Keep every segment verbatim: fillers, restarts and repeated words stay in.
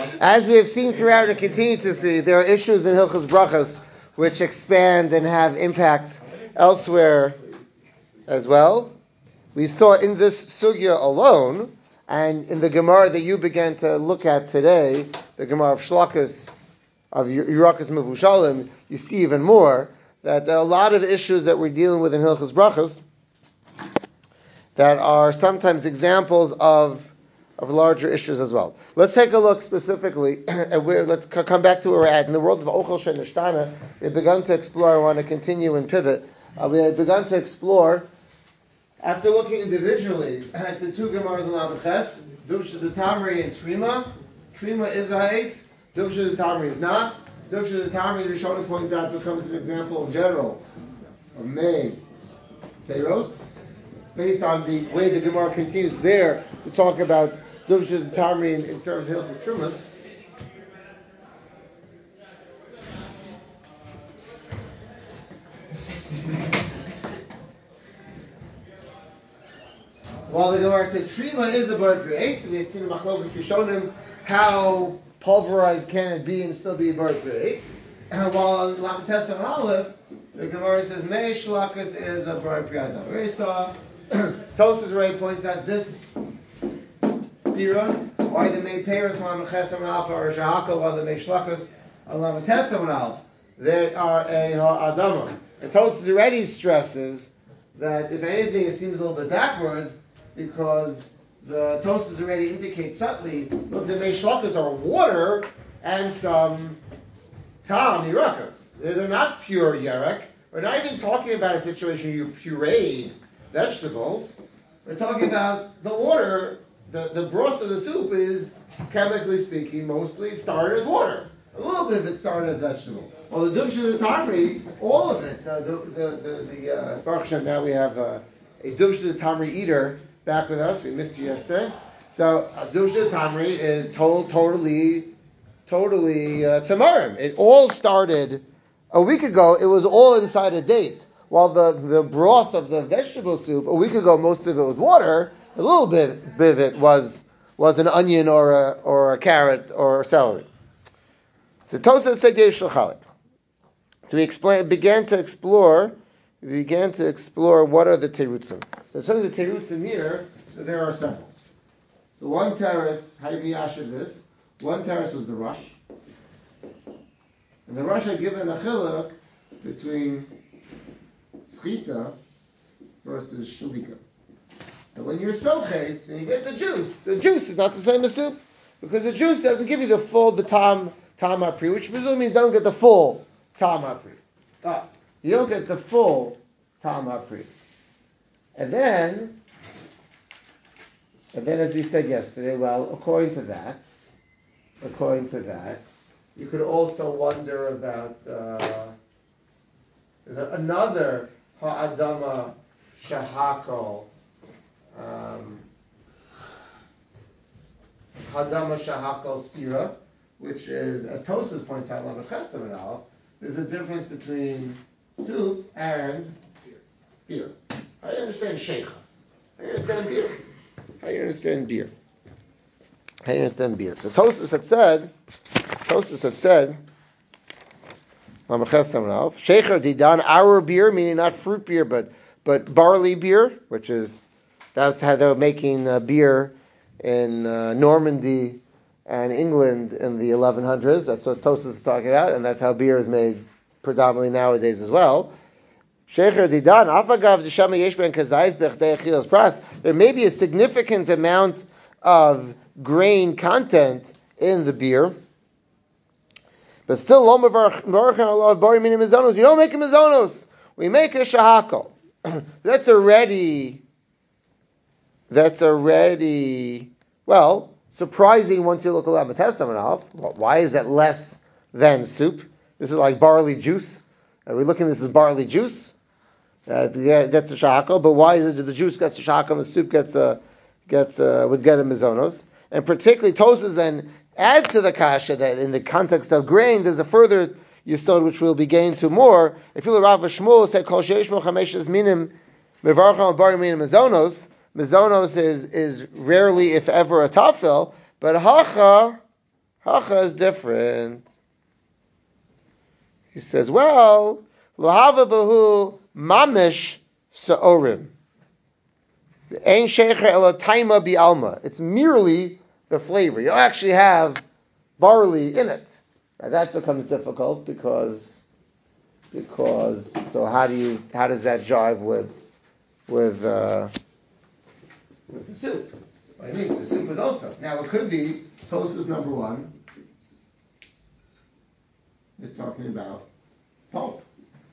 As we have seen throughout and continue to see, there are issues in Hilchos Brachos which expand and have impact elsewhere as well. We saw in this sugya alone, and in the Gemara that you began to look at today, the Gemara of Shlachos, of Yerakas Mevushalim, you see even more that there are a lot of issues that we're dealing with in Hilchos Brachos that are sometimes examples of of larger issues as well. Let's take a look specifically at where, let's c- come back to where we're at. In the world of Ochel Shenishtana, we've begun to explore, I want to continue and pivot, uh, we have begun to explore, after looking individually at the two Gemaras in Lamed Ches, Duvsha the Tamri and Trima. Trima is a Ha'etz, Duvsha the Tamri is not. Duvsha the Tamri, the Rishonim pointed out, becomes an example in general of May Peiros, based on the way the Gemara continues there to talk about Duvsha the Tamri in, in terms of Hilchos Trumas. While the Gemara said Trima is a bird create, we had seen in Machlokas Rishonim how pulverized can it be and still be a bird create. While on Lamed Tes and Aleph, the Gemara says Mei Shlakas is a bird create. We already saw Tosas Ray points out this stira, why the Mei Peiros Lamed Ches and Aleph are Shahaka, while the Mei Shlakas are Lamed Tes and Aleph. They are a Ha'adama. And Tosas already stresses that if anything it seems a little bit backwards, because the Tosas already indicate subtly, look, the Mei Shlakas are water and some Tam Yerakas. They're, they're not pure Yerek. We're not even talking about a situation you pureed vegetables. We're talking about the water, the, the broth of the soup is, chemically speaking, mostly started as water. A little bit of it started as vegetable. Well, the Duvsha the Tamri, all of it, the, the, the, the, the uh, Baruch Hashem, now we have uh, a Duvsha the Tamri eater back with us. We missed you yesterday. So, uh, Duvsha the Tamri is to- totally, totally uh, Tamarim. It all started a week ago. It was all inside a date. While the, the broth of the vegetable soup, a week ago, most of it was water. A little bit, bit of it was was an onion or a or a carrot or a celery. So Tosas said Yesh L'chalik. So we explain, began to explore, we began to explore what are the terutzim. So in terms of the terutzim here, so there are several. So one teretz, Hayvi Yashiv this, one teretz was the Rush. And the Rush had given a chiluk between Schita versus Shalika. And when you're sochet, you get the juice. The juice is not the same as soup, because the juice doesn't give you the full, the tam, tam apri, which presumably means you don't get the full tam apri. Ah, you don't get the full tam apri. And then, and then as we said yesterday, well, according to that, according to that, you could also wonder about, uh, there's another ha'adama shahako, um, ha'adama shahako stira, which is, as Tosas points out, Lamed Ches and Aleph, there's a difference between soup and beer. I understand sheikha. I understand beer. I understand beer. I understand beer. So Tosas had said, Tosas had said, Lamed Ches and Aleph, sheikha didan, our beer, meaning not fruit beer, but but barley beer, which is, that's how they were making uh, beer in uh, Normandy and England in the eleven hundreds. That's what Tosas is talking about, and that's how beer is made predominantly nowadays as well. There may be a significant amount of grain content in the beer, but still, you don't make a mizonos. We make a shahako. That's already, that's already, well, surprising once you look at Lamed Tes and Aleph. Why is that less than soup? This is like barley juice. Are we looking at this as barley juice? Uh, yeah, it gets a shahako, but why is it that the juice gets a shahako and the soup gets a, gets a, would get a mizonos? And particularly Tosas then add to the kasha that in the context of grain, there's a further yisod which we'll be getting to more. If you Rav Shmuel said kol sheishmo chameshes minim mevarcham bari minim mizonos. Mizonos is is rarely, if ever, a tafel, but hacha Hacha is different. He says, well, lahava bahu mamish sa'orim. Ein shecher ela taima bi'alma. It's merely the flavor. You actually have barley in it. Now that becomes difficult because, because, so how do you, how does that jive with, with, uh, with the soup? What I mean, the soup is also. Now it could be, Tosas number one is talking about pulp.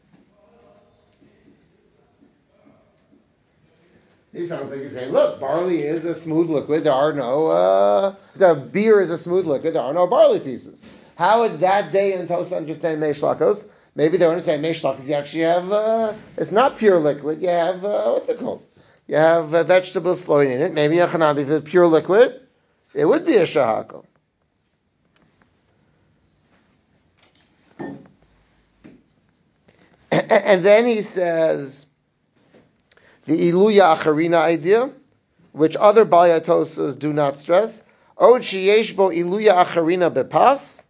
He sounds like he's saying, look, barley is a smooth liquid. There are no, uh, so beer is a smooth liquid. There are no barley pieces. How would that day in Tosa understand Meishlakos? Maybe they understand Meishlakos. You actually have, uh, it's not pure liquid. You have, uh, what's it called? You have uh, vegetables flowing in it. Maybe a chanabi, if it's pure liquid, it would be a shahakal. And then he says, the iluya acharina idea, which other balayatosas do not stress. Od sheyesh bo iluya acharina bepas.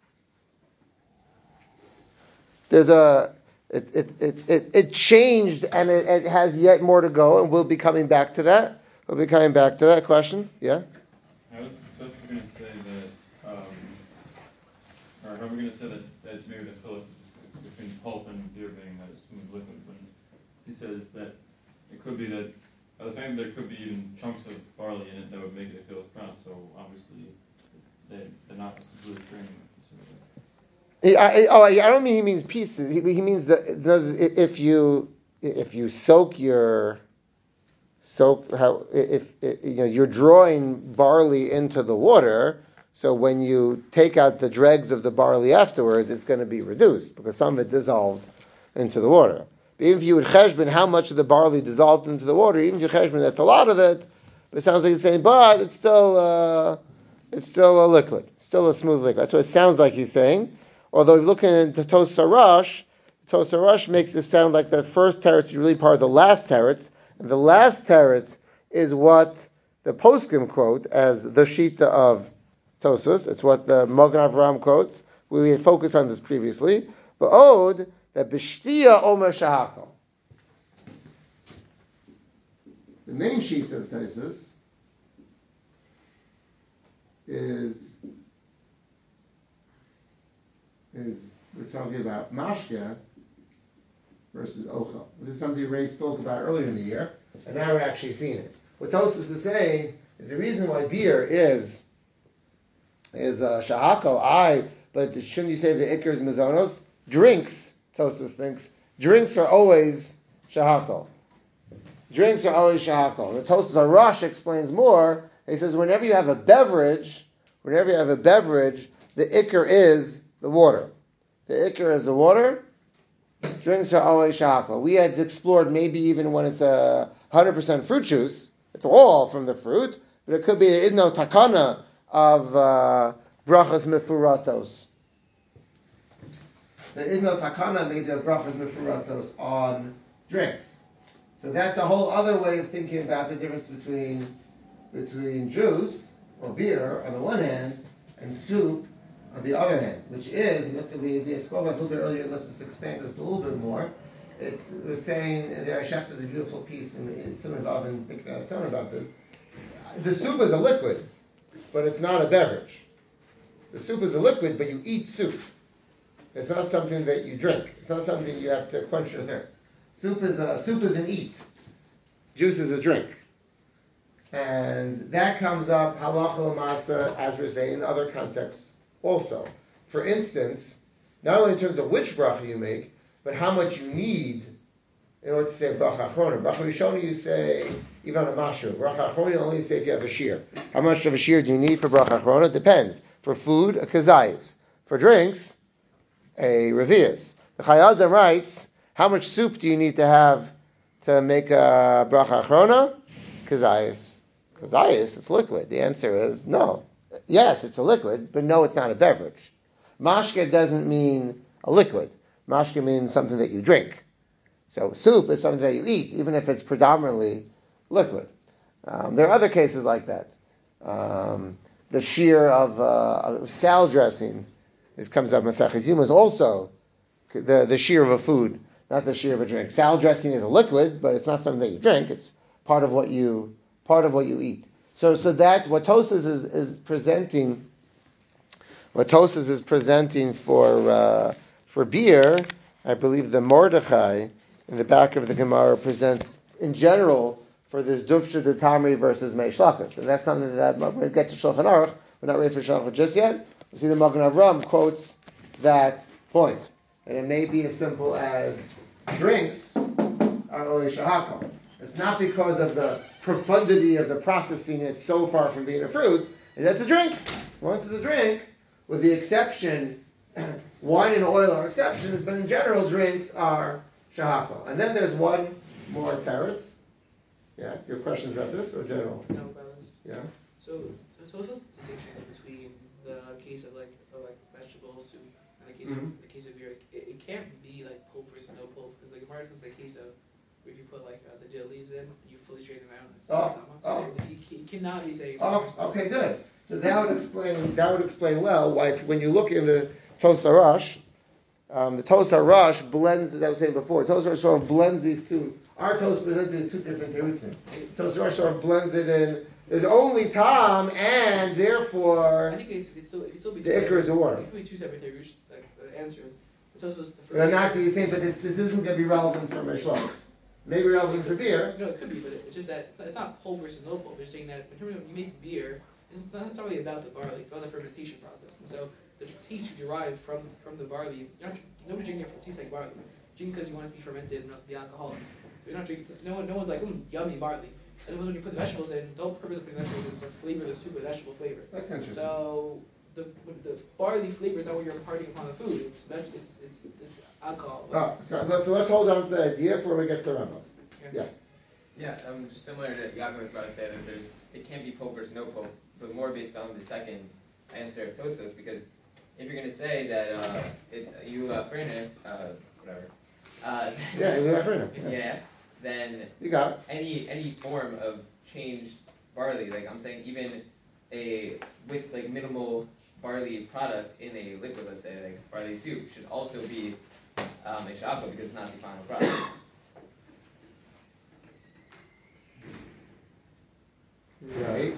There's a it it it it, it changed and it, it has yet more to go, and we'll be coming back to that. We'll be coming back to that question. Yeah. I was just going to say that, um, or how are we going to say that, that maybe the Philip between pulp and beer being a smooth liquid, when he says that it could be that, by the fact there could be even chunks of barley in it that would make it feel pronounced, so obviously they, they're not really straining it. I, I, oh, I don't mean he means pieces. He, he means that does if you if you soak your soak how if, if you know you're drawing barley into the water, so when you take out the dregs of the barley afterwards, it's going to be reduced because some of it dissolved into the water. But even if you would cheshbon how much of the barley dissolved into the water, even if you cheshbon that's a lot of it, but it sounds like it's saying, but it's still uh, it's still a liquid, still a smooth liquid. That's what it sounds like he's saying. Although if you look into Tosarash, Tosarash makes it sound like the first teretz is really part of the last teretz, and the last teretz is what the poskim quote as the shita of Tosas. It's what the Magen Avraham quotes. We had focused on this previously. The Ode, that Bishtia Omer Shahakal. The main shita of Tosas is is we're talking about mashke versus ochel. This is something Ray spoke about earlier in the year, and now we're actually seeing it. What Tosas is saying is the reason why beer is is uh, shahakal, I, but shouldn't you say the ikar is mizonos? Drinks, Tosas thinks, drinks are always shahakal. Drinks are always shahakal. The Tosas Arash explains more. He says whenever you have a beverage, whenever you have a beverage, the ikar is the water. The ikar is the water. Drinks are always shahakal. We had explored maybe even when it's a one hundred percent fruit juice, it's all from the fruit, but it could be there is no takana of uh, brachas mefuratos. There is no takana made of brachas mefuratos on drinks. So that's a whole other way of thinking about the difference between between juice or beer on the one hand and soup on the other hand, which is, and just we, we spoke about a little bit earlier, let's just expand this a little bit more. It's, we're saying, there Shef does a beautiful piece in, in Simon Vav and Tzon about this. The soup is a liquid, but it's not a beverage. The soup is a liquid, but you eat soup. It's not something that you drink. It's not something you have to quench your thirst. Soup is a soup is an eat. Juice is a drink. And that comes up halacha l'masa, as we're saying, in other contexts also. For instance, not only in terms of which bracha you make, but how much you need in order to say bracha achrona. Bracha rishona you say even on a mashru. Bracha achrona you only say if you have a shear. How much of a shear do you need for bracha achrona? Depends. For food, a kazayis. For drinks, a revias. The Chayei Adam writes, how much soup do you need to have to make a bracha achrona? Kazayis. Kazayis, it's liquid. The answer is no. Yes, it's a liquid, but no, it's not a beverage. Mashke doesn't mean a liquid. Mashke means something that you drink. So soup is something that you eat, even if it's predominantly liquid. Um, there are other cases like that. Um, the shear of uh, salad dressing, this comes up in Maseches Yuma, is also the, the shear of a food, not the shear of a drink. Salad dressing is a liquid, but it's not something that you drink. It's part of what you part of what you eat. So so that what Tosas is, is presenting, what Tosas is presenting for uh, for beer, I believe the Mordechai in the back of the Gemara presents in general for this Dufsha de Tamri versus Mei Shlakas. And that's something that we're going to get to Shulchan Aruch. We're not ready for Shulchan Aruch just yet. We see the Magen Avram quotes that point. And it may be as simple as drinks are Oli Shahakal. It's not because of the profundity of the processing it so far from being a fruit. And that's a drink. Once it's a drink, with the exception, wine and oil are exceptions, but in general, drinks are Shahakal. And then there's one more teretz. Yeah, your questions about this or general? No, about this. Yeah. So, so what's the distinction between the case of like of like vegetable soup and the case mm-hmm. of the case of beer? It, it can't be like pulp versus no pulp because like Gemara is the case of if you put like uh, the dill leaves in, you fully strain them out. It's oh, oh. You, you cannot be saying. Oh, okay, good. So that would explain that would explain well why if, when you look in the Tosar Rush, um, the Tosar Rush blends, as I was saying before, Tosar Rush sort of blends these two. Our toast presents it as two different terutzim. Tosar Rush sort of blends it in. There's only Tom, and therefore I think it's, it's still, it still be the Iker is a water. It could be two separate terush, like the answers. The Tosar was the first. They're not going to be the same, but this, this isn't going to be relevant for Meshlachos. Maybe relevant for beer. No, it could be, but it's just that it's not pulp versus no pulp. You're saying that in terms of you make beer, it's not necessarily about the barley. It's about the fermentation process, and so the taste you derive from from the barley, you're not nobody's drinking it for taste like barley. You're drinking because you want it to be fermented and not be alcoholic. So you're not drinking. No one, no one's like, mm, yummy barley. And when you put the vegetables in, the whole purpose of putting vegetables in is to flavor the soup with vegetable flavor. That's interesting. So the the barley flavor is not what you're imparting upon the food. It's it's it's it's alcohol. Oh, so let's so let's hold on to the idea before we get to the Rambam. Yeah. Yeah, um, just similar to Yaakov was about to say that there's it can't be pulp versus no pulp, but more based on the second answer of Tosfos, because if you're going to say that uh, it's you uh, uh whatever. Uh, yeah, you yeah. yeah. Then you got it. any any form of changed barley, like I'm saying, even a with like minimal barley product in a liquid, let's say like barley soup, should also be um, a shahakal because it's not the final product. Right.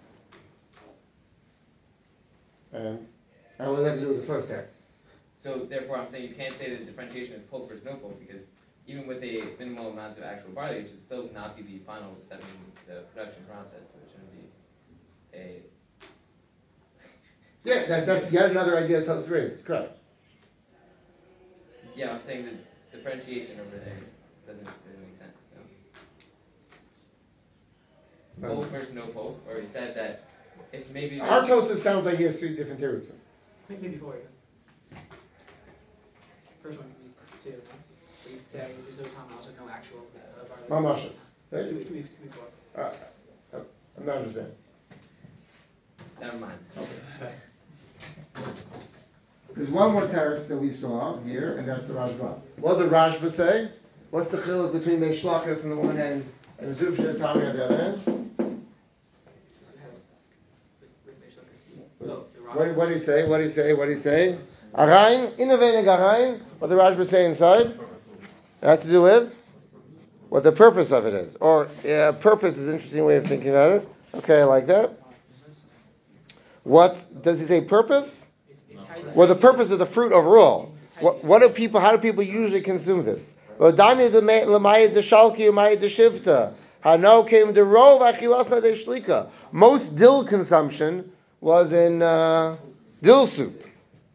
And and what does that have to do with the first text? So therefore, I'm saying you can't say that the differentiation is pulp versus no pulp because even with a minimal amount of actual barley, it should still not be the final step in the production process. So it shouldn't be a. Yeah, that, that's yet another idea that Tosfos raises. Correct. Yeah, I'm saying the differentiation over there doesn't really make sense. No? Pulp versus no pulp, or he said that if maybe our Tosfos sounds like he has three different terutzim. Maybe four even. First one could be two. No? So you could say there's no Tom also no actual uh, barley. Mamashas. It could be, could be, could be four. Uh, uh, I'm not understanding. Never mind. Okay. There's one more teretz that we saw here, and that's the Rashba. What did the Rashba say? What's the chiluk between Meishlachas on the one hand and the Dufsha Tami on the other hand? What, what did he say? What did he say? What did he say? Arayin, innovating arayin. What the Rashba say inside? It has to do with what the purpose of it is. Or yeah, purpose is an interesting way of thinking about it. Okay, I like that. What does he say? Purpose? Well, the purpose of the fruit overall. What, what do people? How do people usually consume this? Most dill consumption was in uh, dill soup.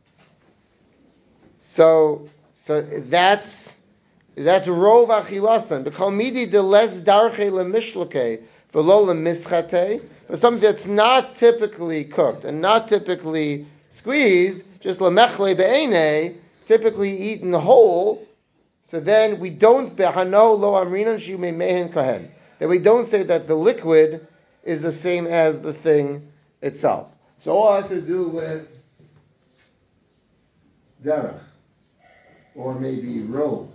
So, so that's that's rov achilasan. Because midi de les darche lemishlake v'lo lemischate, but something that's not typically cooked and not typically squeezed, just lemechle be'ene, typically eaten whole. So then we don't behano lo amrinan shumei mehen kohen. That we don't say that the liquid is the same as the thing itself. So all has to do with derech, or maybe rov.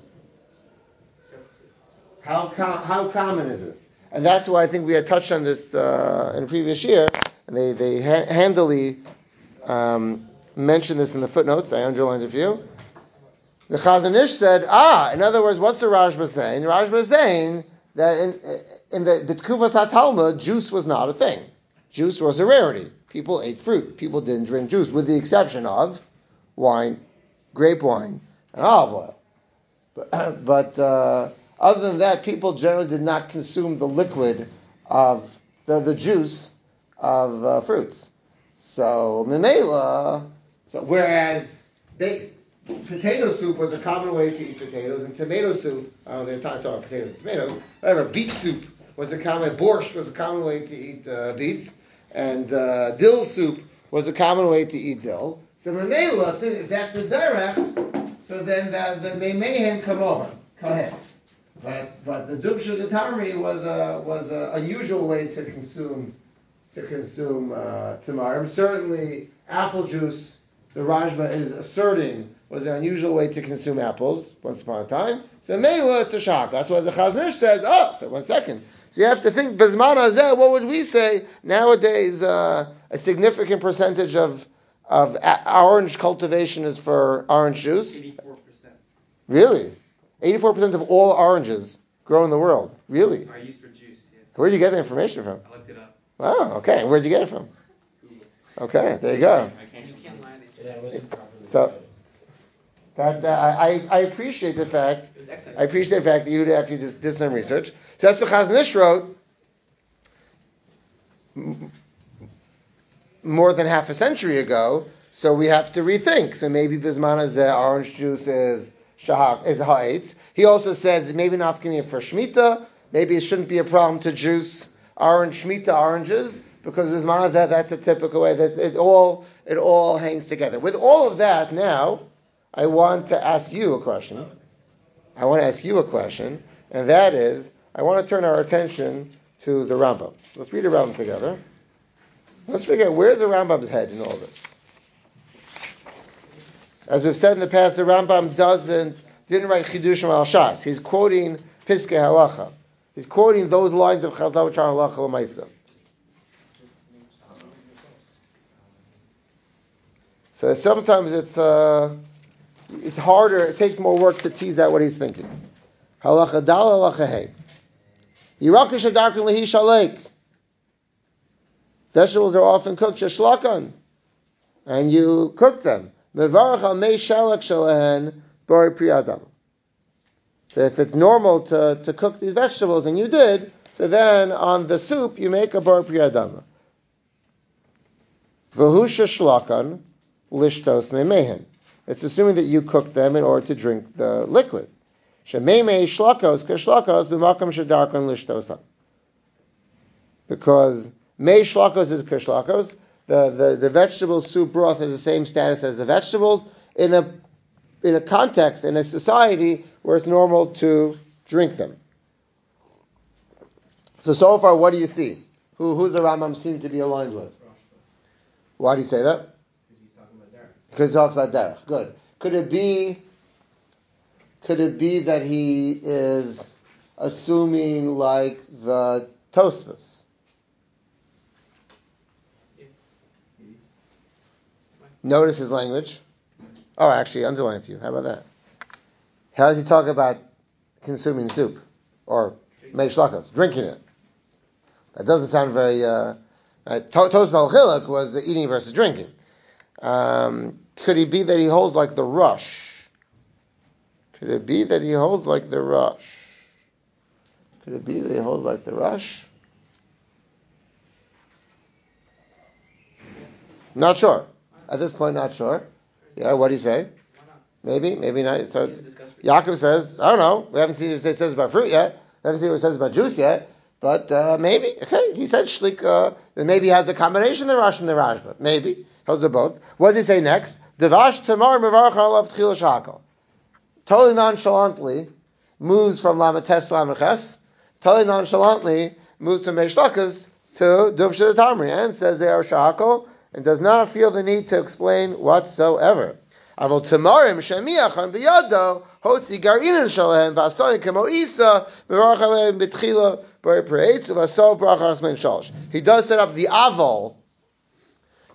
How com- how common is this? And that's why I think we had touched on this uh, in a previous year. and they they ha- handily um, mention this in the footnotes. I underlined a few. The Chazon Ish said, ah, in other words, what's the Rashba saying? Rashba is saying that in, in the B'tkufas HaTalmud, juice was not a thing. Juice was a rarity. People ate fruit. People didn't drink juice, with the exception of wine, grape wine, and olive oil. But, but uh, other than that, people generally did not consume the liquid of the, the juice of uh, fruits. So, Memela, so whereas they, potato soup was a common way to eat potatoes, and tomato soup, oh, they're talking about potatoes and tomatoes, I don't know, beet soup was a common, borscht was a common way to eat uh, beets, and uh, dill soup was a common way to eat dill. So Memela, if that's a derech, so then the, the meimehen come over. Go ahead. But but the dubsha the tamri was a was an unusual way to consume to consume uh, tamarim. Certainly, apple juice, the Rashba is asserting, was an unusual way to consume apples once upon a time. So Mela, it's a shock. That's why the Chazon Ish says, oh, so one second. So you have to think, Bezman Hazeh, what would we say? Nowadays, uh, a significant percentage of of a- orange cultivation is for orange juice. eighty-four percent. Really? eighty-four percent of all oranges grow in the world. Really? Are used for juice, yeah. Where did you get the information from? I looked it up. Oh, okay. And where did you get it from? Google. Okay, there you go. And you can't lie. They- Yeah, it wasn't properly So- studied. That uh, I I appreciate the fact It was excellent. I appreciate the fact that you actually did, did some research. So that's the Chazon Ish wrote m- more than half a century ago. So we have to rethink. So maybe Bizman Hazeh, orange juice is shahak is ha'etz. He also says maybe nafkamia for shmita. Maybe it shouldn't be a problem to juice orange shmita oranges because Bizman Hazeh, that's a typical way that it all it all hangs together. With all of that, now I want to ask you a question. I want to ask you a question, and that is, I want to turn our attention to the Rambam. Let's read the Rambam together. Let's figure out where's the Rambam's head in all this. As we've said in the past, the Rambam doesn't didn't write Chidushim al Shas. He's quoting Piskei Halacha. He's quoting those lines of Chazal which are Halacha l'Maisa. So sometimes it's uh, it's harder. It takes more work to tease out what he's thinking. Halacha dal, halacha hey. Yirakish adarkin lehi shalek. Vegetables are often cooked shishlakan, and you cook them. Mevarach al mei shalak shalahen bari pri adam. So if it's normal to, to cook these vegetables, and you did, so then on the soup you make a bari pri adam. V'hu shishlakan lishtos meimehen. It's assuming that you cooked them in order to drink the liquid. Shemeimei shlakos keshlakos b'makam shedarkan lishtosan. Because mei shlakos is keshlakos, the, the, the vegetable soup broth has the same status as the vegetables in a in a context, in a society where it's normal to drink them. So, so far, what do you see? Who who's the Rambam seem to be aligned with? Why do you say that? Because he talks about derech. Good. Could it be? Could it be that he is assuming like the Tosfos? Yeah. Notice his language. Oh, actually, underline it for you. How about that? How does he talk about consuming soup or mei shlakos, drinking it? That doesn't sound very. Uh, uh, Tosfos al Chiluk was eating versus drinking. Um, could it be that he holds like the rush? Could it be that he holds like the rush? Could it be that he holds like the rush? Not sure. At this point, not sure. Yeah, what do you say? Why not? Maybe, maybe not. So Please discuss fruit. Yaakov says, I don't know. We haven't seen what it says about fruit yet. We haven't seen what it says about juice yet. But uh, maybe, okay, he said shlik. Uh, maybe he has a combination of the Rash and the Rashba. Maybe. Those are both. What does he say next? Devash tamar mevarach alav tchil shakal. Totally nonchalantly moves from lamates to lamaches. Totally nonchalantly moves from meishlakas to dubsha the tamri and says they are shakal and does not feel the need to explain whatsoever. Avol tamarim shemiachan biyado hotzi garinan shalahem v'asoyin kemo isa mevarach aleim b'tchila b'rei preitz v'asov brachas men shalosh. He does set up the avol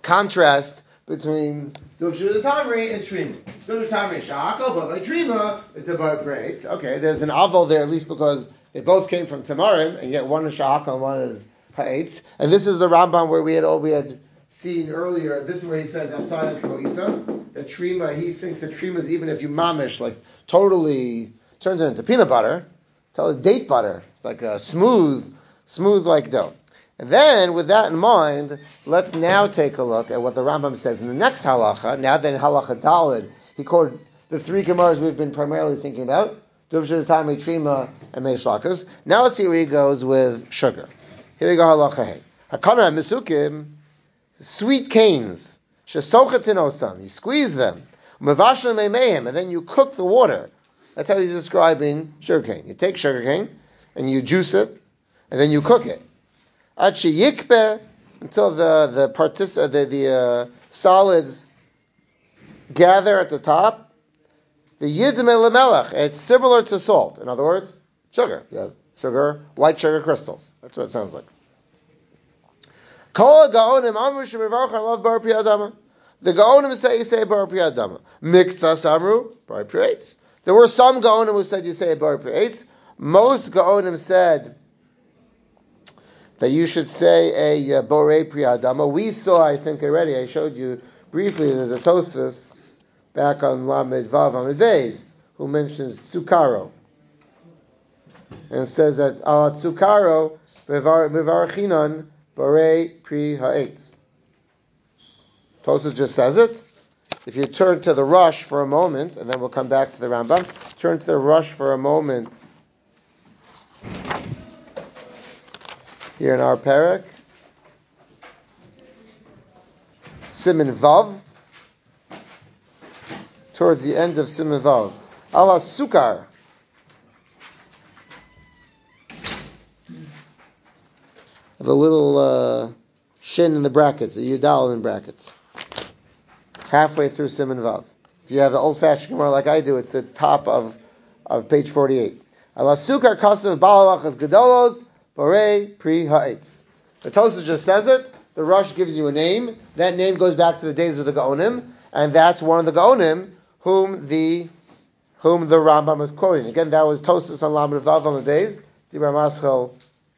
contrast between Dubshu Tamri and Trima. Dubshu Tamri Sha'akal, but by Trima, it's about braids. Okay, there's an aval there, at least because they both came from Tamarim, and yet one is Sha'akal and one is Ha'etz. And this is the Rambam where we had all we had seen earlier. This is where he says Asana Kmoisa. That Trima, he thinks that Trima is even if you mamish, like totally turns it into peanut butter, totally date butter. It's like a smooth, smooth like dough. And then, with that in mind, let's now take a look at what the Rambam says in the next halacha. Now that in halacha Daled, he quoted the three Gemaras we've been primarily thinking about, Dubshir Tami, Trima, and Meishlakas. Now let's see where he goes with sugar. Here we go, halacha hey. Hakana Misukim, sweet canes, Shesochet osam, you squeeze them, Mavashna Meimeim, and then you cook the water. That's how he's describing sugarcane. You take sugarcane, and you juice it, and then you cook it. Achi yikbe, until the the partic- the, the uh, solids gather at the top. The yidme lemelech, it's similar to salt. In other words, sugar. You have sugar, white sugar crystals. That's what it sounds like. Kol gaonim amru shemivarch alav bar pi adama. The gaonim say you say bar pi adama. Miktsas amru bar pi eitz. There were some gaonim who said you say bar pi eitz. Most gaonim said that you should say a uh, borei pri adama. We saw, I think already, I showed you briefly, there's a Tosfos back on Lamed Vav Amid Beis who mentions tsukaro. And it says that ala tsukaro mevarachinon borei pri ha'etz. Tosfos just says it. If you turn to the Rush for a moment, and then we'll come back to the Rambam, turn to the Rush for a moment. Here in our parak, Siman Vav, towards the end of Siman Vav, ala sukar. The little uh, shin in the brackets, a yudal in brackets, halfway through Siman Vav. If you have the old-fashioned Gemara like I do, it's the top of of page forty-eight. Ala sukar kasav ba'alachas gedolos. Borei pri ha'etz. The Tosfos just says it. The Rush gives you a name. That name goes back to the days of the Gaonim, and that's one of the Gaonim whom the whom the Rambam is quoting. Again, that was Tosfos on Lamed Vav Amud Beis, Dibra Maschel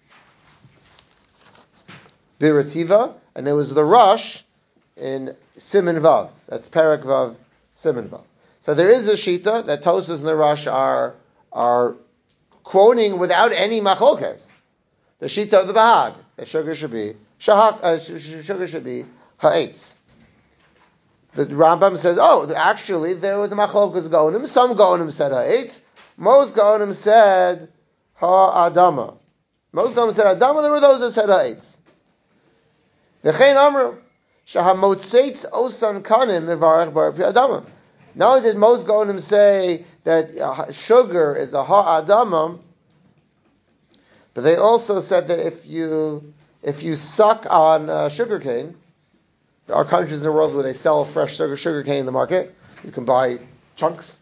Birativa, and it was the Rush in Siman Vav. That's Parak Vav Siman Vav. So there is a shita that Tosfos and the Rush are are quoting without any machlokes. The shita of the Bahag, that sugar should be shahak, uh, sugar should be ha'etz. The Rambam says, oh, actually there was a machlokas gaonim. Some gaonim said ha'etz. Most gaonim said ha'adama. Most gaonim said adama. There were those that said ha'etz. V'chein amru shahamotzeitz osan kanim mevarach bar pi adama. Not only did most gaonim say that uh, sugar is a ha'adama, but they also said that if you if you suck on uh, sugarcane, there are countries in the world where they sell fresh sugar sugarcane in the market. You can buy chunks.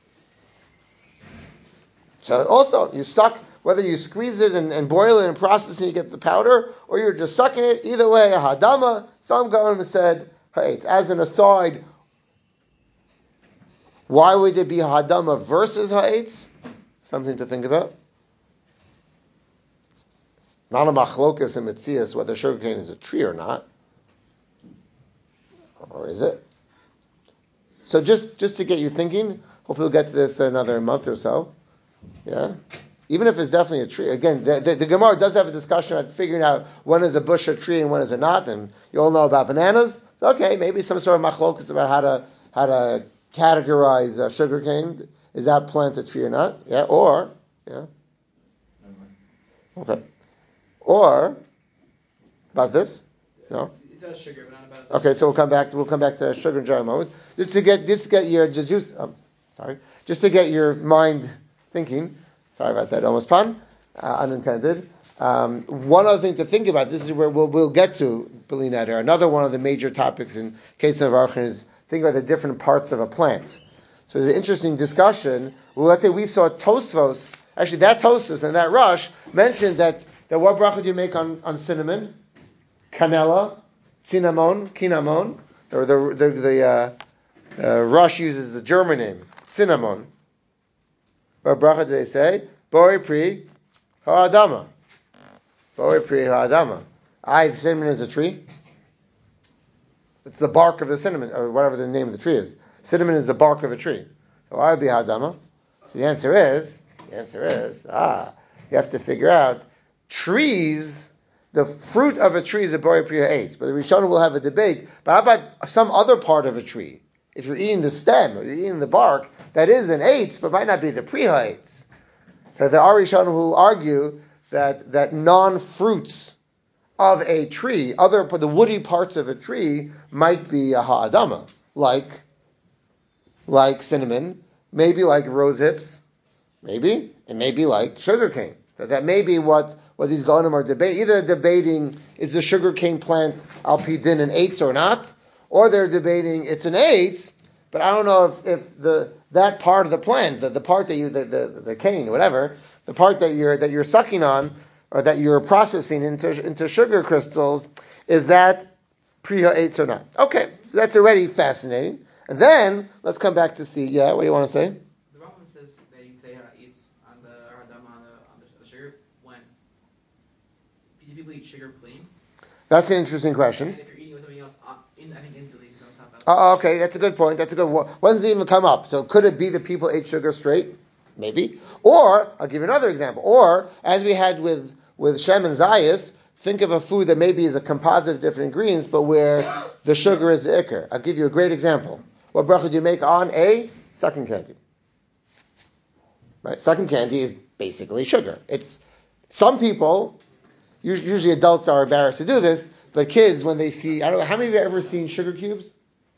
So also, you suck, whether you squeeze it and, and boil it and process it, you get the powder, or you're just sucking it. Either way, a hadama. Some gaonim said, hey, it's as an aside. Why would it be hadama versus ha'etz? Something to think about. Not a machlokas in Metzias whether sugarcane is a tree or not. Or is it? So just, just to get you thinking, hopefully we'll get to this another month or so. Yeah? Even if it's definitely a tree. Again, the, the, the Gemara does have a discussion about figuring out when is a bush a tree and when is it not, and you all know about bananas. So okay, maybe some sort of machlokas about how to how to categorize uh, sugarcane. Is that plant a tree or not? Yeah, or, yeah. Okay. Or about this? No. It's not sugar, but not about. Okay, so we'll come back. To, we'll come back to sugar and jar in a moment. Just to get just to get your juice. Um, sorry, just to get your mind thinking. Sorry about that. Almost pun, uh, unintended. Um, one other thing to think about. This is where we'll we'll get to Belina there. Another one of the major topics in Ketzon of Archon is think about the different parts of a plant. So there's an interesting discussion. Well, let's say we saw Tosfos. Actually, that Tosfos and that Rush mentioned that. That what bracha do you make on, on cinnamon? Canela, cinnamon, kinamon, or the the, the uh, uh, Rush uses the German name, cinnamon. What bracha do they say? Bori pri ha'adama. Bori pri ha'adama. I, cinnamon is a tree. It's the bark of the cinnamon, or whatever the name of the tree is. Cinnamon is the bark of a tree. So why would be ha'adama? So the answer is, the answer is, ah, you have to figure out trees. The fruit of a tree is a bori pri ha'etz. But the Rishonim will have a debate. But how about some other part of a tree? If you're eating the stem or you're eating the bark, that is an eitz, but might not be the pri ha'etz. So there are Rishonim who argue that that non-fruits of a tree, other the woody parts of a tree, might be a ha'adama, like like cinnamon, maybe like rose hips, maybe, and maybe like sugarcane. So that may be what, what these Gaonim are debating. Either debating is the sugarcane plant al pi din an eitz or not, or they're debating it's an eitz, but I don't know if, if the that part of the plant, the, the part that you the, the the cane, whatever, the part that you're that you're sucking on or that you're processing into into sugar crystals, is that pri ha'etz or not? Okay, so that's already fascinating. And then let's come back to see. Yeah, what do you want to say? The Rambam says that you can say uh, eats on the ha'adama on the on the, the sugar when do people eat sugar plain? That's an interesting question. And if you're eating with something else, uh, in, I think instantly you don't talk about. Oh, okay, that's a good point. That's a good one. When does it even come up? So could it be that people ate sugar straight? Maybe. Or, I'll give you another example. Or, as we had with, with Shem and Zayas, think of a food that maybe is a composite of different ingredients, but where the sugar is the ikr. I'll give you a great example. What bracha do you make on a sucking candy? Right? Sucking candy is basically sugar. It's, some people, usually adults are embarrassed to do this, but kids, when they see, I don't know, how many of you have ever seen sugar cubes?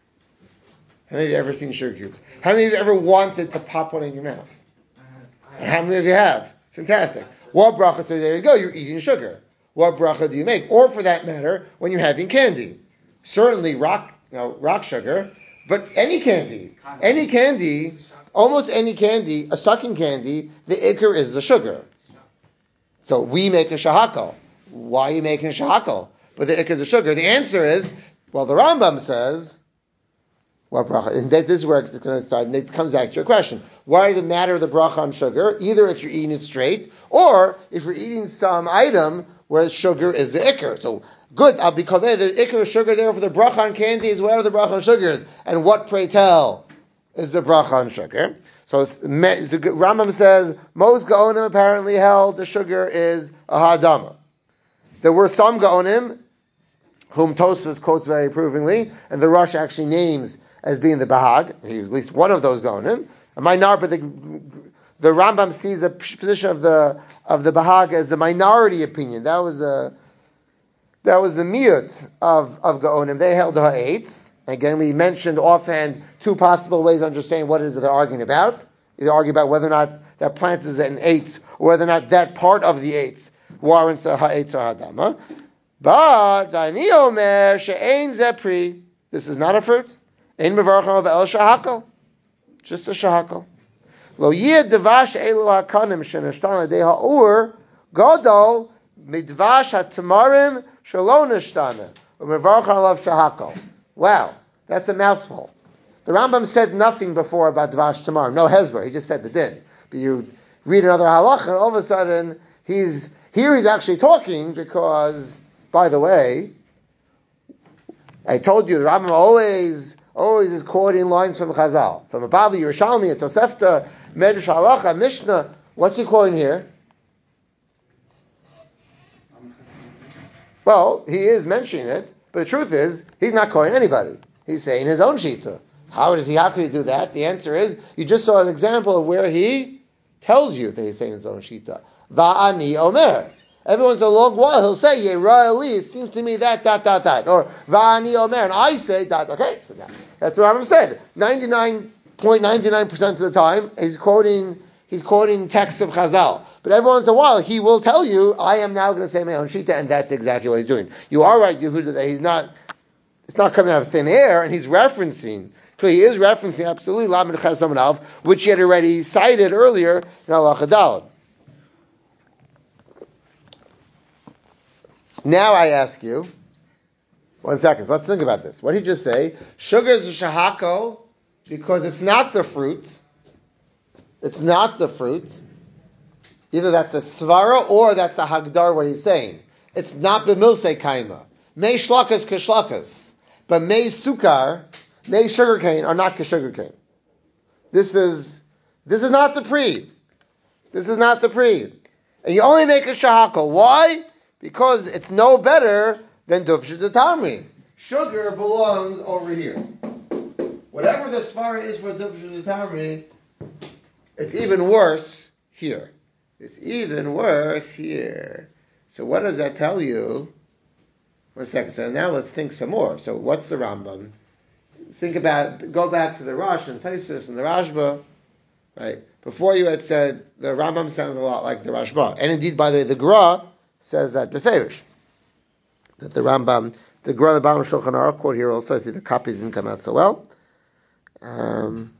How many of you have ever seen sugar cubes? How many of you ever wanted to pop one in your mouth? And how many of you have? Fantastic. What bracha? So there you go, you're eating sugar. What bracha do you make? Or for that matter, when you're having candy. Certainly rock, you know, rock sugar, but any candy. Any candy, almost any candy, a sucking candy, the ikr is the sugar. So we make a shahakal. Why are you making a shahakal? But the ikr is the sugar. The answer is, well, the Rambam says, what bracha? And this is where it's going to start. And it comes back to your question. Why does it matter the bracha on sugar? Either if you're eating it straight, or if you're eating some item where sugar is the ikr. So, good, I'll be kaveh, the ikr is sugar there for the bracha on candy is whatever the bracha on sugar is. And what, pray tell, is the bracha on sugar? So, the Rambam says, most Gaonim apparently held the sugar is a ha'adama. There were some Gaonim, whom Tosfos quotes very approvingly, and the Rush actually names as being the Bahag, he was at least one of those Gaonim. A minor, but the, the Rambam sees the position of the of the Bahag as the minority opinion. That was a that was the miyut of of Gaonim. They held the ha'etz. Again, we mentioned offhand two possible ways to understand what it is that they're arguing about. Either argue about whether or not that plant is an eitz, or whether or not that part of the eitz warrants a ha'etz or ha'adama. But Dani Omer she'ein zepri. This is not a fruit. Ein mevarchim of el shahakal. Just a shahakal. Lo yid devash elu hakanim shenashtan adei ha'ur gadol midvash hatamarim shelo nashtana u'mevarchim alav shahakal. Wow, that's a mouthful. The Rambam said nothing before about dvash tamarim. No hezber. He just said the din. But you read another halacha, and all of a sudden he's here. He's actually talking because, by the way, I told you the Rambam always. Always is quoting lines from Chazal. From a Bavli, Yerushalmi, a Tosefta, Medrash Halacha, Mishnah. What's he quoting here? Well, he is mentioning it, but the truth is, he's not quoting anybody. He's saying his own shita. How does he, how could he do that? The answer is, you just saw an example of where he tells you that he's saying his own shita. Va'ani Omer. Every once in a long while he'll say, Yerah Eli, it seems to me that, that, that, that. Or, Va'ani Omer, and I say that. Okay, so that, that's what Rambam said. ninety-nine point nine nine percent of the time, he's quoting, he's quoting texts of Chazal. But every once in a while, he will tell you, I am now going to say my own shita, and that's exactly what he's doing. You are right, Yehuda, that he's not, it's not coming out of thin air, and he's referencing, so he is referencing, absolutely, Lamed Chazam Alv, which he had already cited earlier in Halacha Daled. Now I ask you, One second. Let's think about this. What did he just say? Sugar is a shahako because it's not the fruit. It's not the fruit. Either that's a svara or that's a hagdar, what he's saying. It's not b'milsei kaima. Mei shlakas kashlakas. But mei sukar, mei sugarcane are not kasugarcane. This is, this is not the pre. This is not the pre. And you only make a shahako. Why? Because it's no better than dufsha de tamri. Sugar belongs over here. Whatever the svara is for dufsha de tamri, it's even worse here. It's even worse here. So what does that tell you? One second. So now let's think some more. So what's the Rambam? Think about, go back to the Rosh and Taisus and the Rashba, right? Before you had said the Rambam sounds a lot like the Rashba. And indeed, by the way, the Gra says that beferish. That the Rambam, the Gra, the Bam Shulchan Aruch quote here also, I think the copies didn't come out so well. Um,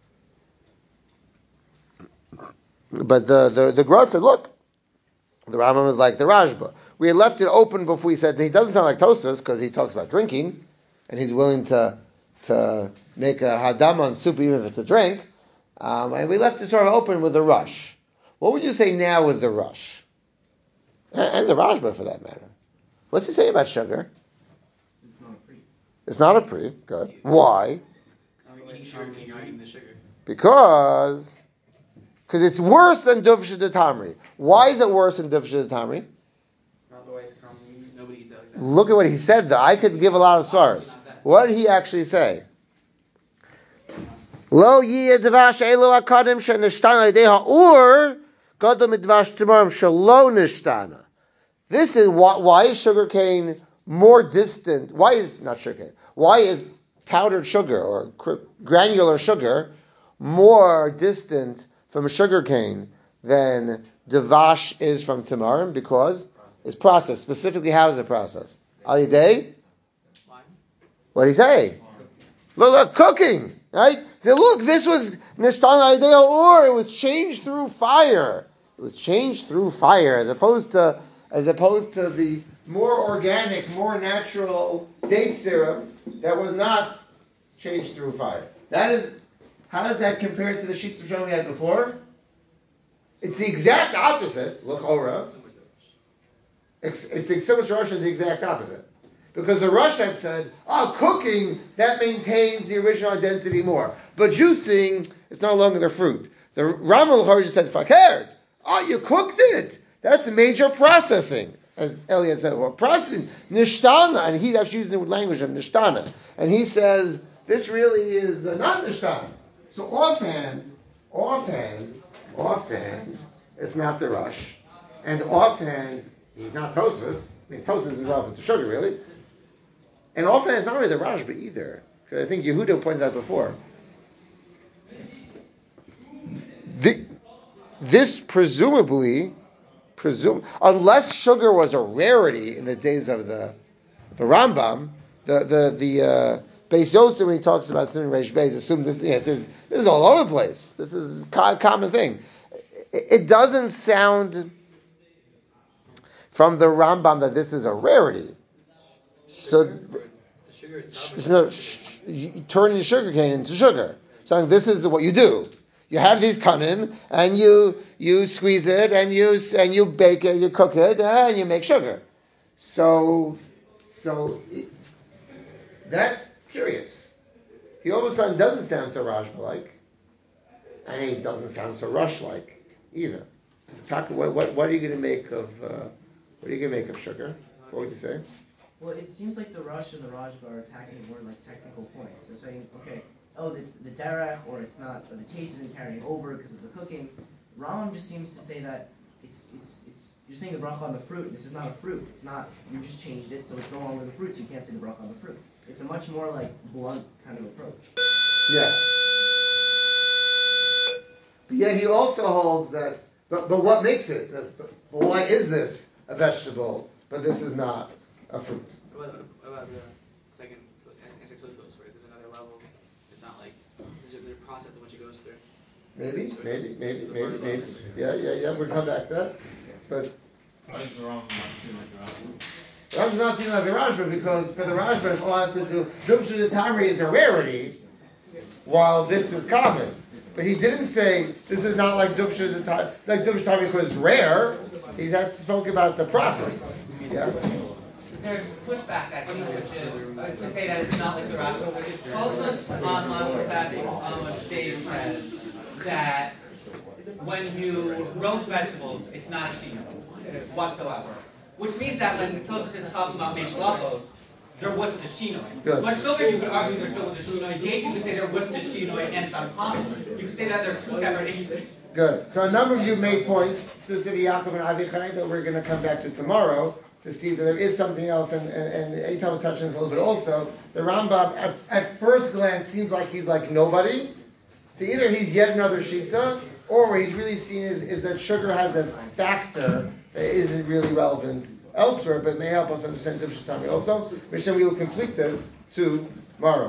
but the, the, the Gra said, look, the Rambam is like the Rashba. We had left it open before we said, he doesn't sound like Tosas because he talks about drinking, and he's willing to to make a hadam on soup even if it's a drink. Um, and we left it sort of open with the rush. What would you say now with the rush? And, and the Rashba for that matter. What's he say about sugar? It's not a pre. It's not a pre. Good. Why? You're eating sugar, you're not eating the sugar. Because because it's worse than dufsha de tamri. Why is it worse than dufsha de tamri? Not the way it's commonly used. Nobody eats that like that. Look at what he said though. I could give a lot of stars. What did he actually say? Lo yiyeh dvash elo akadim shenishtana ideha or gadol midvash tamarim shelo nishtana. This is why, why is sugarcane more distant? Why is not sugarcane? Why is powdered sugar or cr- granular sugar more distant from sugarcane than dvash is from tamarim? Because it's processed. Specifically, how is it processed? Al yidei? What did he say? Look, look, cooking, right? So look, this was nishtana idea, or it was changed through fire. It was changed through fire, as opposed to as opposed to the more organic, more natural date syrup that was not changed through fire. That is, how does that compare to the sheets of Shem we had before? It's the exact opposite. Look, Ora. It's, it's so much Rosh is the exact opposite. Because the Rosh had said, oh, cooking, that maintains the original identity more. But juicing, it's no longer the fruit. The Ramal Har just said, fakert. Oh, you cooked it. That's major processing. As Elliot said, well, processing, nishtana, and he's actually using the language of nishtana. And he says, this really is uh, not nishtana. So offhand, offhand, offhand, it's not the Rosh. And offhand, he's not Tosas. I mean, Tosas is relevant to sugar, really. And offhand, it's not really the Rashba either. Because I think Yehuda pointed out before. The, this presumably, presum, unless sugar was a rarity in the days of the the Rambam, the the the uh, Beis Yosef, when he talks about Sunan Reish Beis, assumes this, yeah, this, this is all over the place. This is a common thing. It, it doesn't sound from the Rambam that this is a rarity. So, The sugar itself. sh- no, sh- you turn your sugar cane into sugar. So this is what you do. You have these kanim, and you you squeeze it, and you and you bake it, you cook it, and you make sugar. So, so it, that's curious. He all of a sudden doesn't sound so Rashba-like, and he doesn't sound so Rush-like either. So talk, what, what what are you going to make of uh, what are you going to make of sugar? What would you say? Well, it seems like the Rush and the Rajba are attacking more like technical points. They're saying, okay, oh, it's the derech, or it's not, or the taste isn't carrying over because of the cooking. Ram just seems to say that it's it's it's you're saying the bracha on the fruit. This is not a fruit. It's not. You just changed it, so it's no longer the fruit. So you can't say the bracha on the fruit. It's a much more like blunt kind of approach. Yeah. But yet he also holds that. But but what makes it? But why is this a vegetable? But this is not a fruit. What about, about the second intertosos, where there's another level? It's not like there's a, there's a process of what it goes through. Maybe, maybe, maybe, maybe, maybe. Yeah, yeah, yeah. We'll come back to that. But Why does the Rambam not seem like the Rashba? The Rashba does not seem like the Rashba because for the Rashba, it all has to do. Dubshu Tamri is a rarity, while this is common. But he didn't say this is not like Dubshu Tamri. It's like Dubshu Tamri because it's rare. He has spoke about the process. Yeah. There's pushback I think, which is uh, to say that it's not like the Rashba, which is Tosos on on the stage says that when you roast vegetables, it's not a shino whatsoever. Which means that when Tosos is talking about meshlachos, there wasn't a shinoi. But Sugar, you could argue there still was a shinoi. Jade, you could say there wasn't a shinoi and it's uncommon. You could say that they're two separate issues. Good. So a number of you made points, specifically Yaakov and Avichai, that we're going to come back to tomorrow to see that there is something else, and, and, and Eitan was touching this a little bit also. The Rambam, at, at first glance, seems like he's like nobody. So either he's yet another Shita, or what he's really seen is, is that sugar has a factor that isn't really relevant elsewhere, but may help us understand Dubshu Tamri also. Mishnah, we will complete this tomorrow.